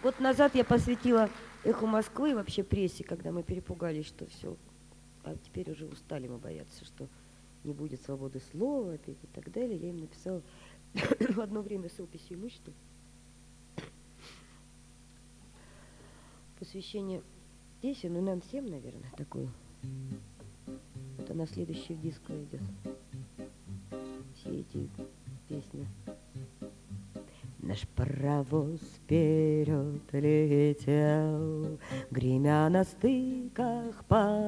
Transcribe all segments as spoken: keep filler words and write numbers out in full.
Год назад я посвятила «Эху Москвы» и вообще прессе, когда мы перепугались, что все, а теперь уже устали мы бояться, что не будет свободы слова и так далее. Я им написала в одно время с описью имущества посвящение песен, ну нам всем, наверное, такую. Это на следующий диск идет. Все эти песни. Наш паровоз вперед летел, гремя на стыках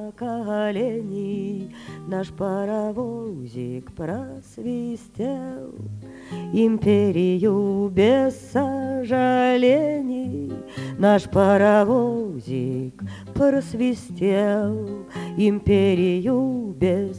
поколений. Наш паровозик просвистел империю без сожалений. Наш паровозик просвистел империю без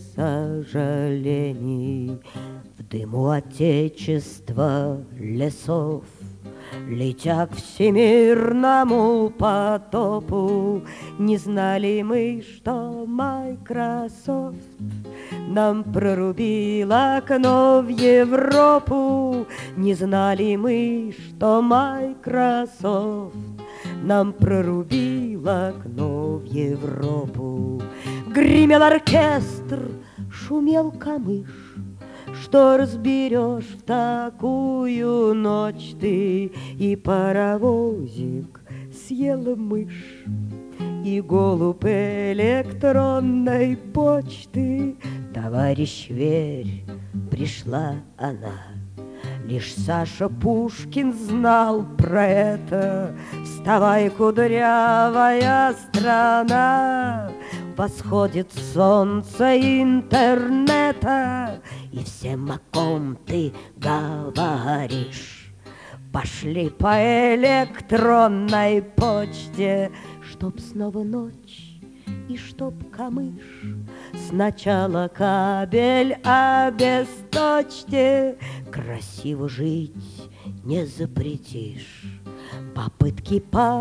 сожалений. В дыму отечества лесов, летя к всемирному потопу, не знали мы, что Microsoft нам прорубил окно в Европу. Не знали мы, что Microsoft нам прорубил окно в Европу. Гремел оркестр, шумел камыш. Что разберешь в такую ночь ты? И паровозик съела мышь, и голубь электронной почты. Товарищ, верь, пришла она. Лишь Саша Пушкин знал про это. Вставай, кудрявая страна, восходит солнце интернета, и всем, о ком ты говоришь, пошли по электронной почте, чтоб снова ночь и чтоб камыш. Сначала кабель, а без точки красиво жить не запретишь. Попытки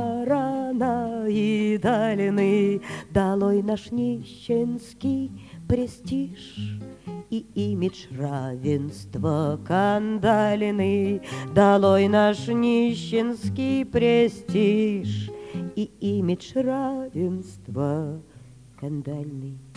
параноидальны, долой наш нищенский престиж и имидж равенства кандалины. Долой наш нищенский престиж и имидж равенства кандальный.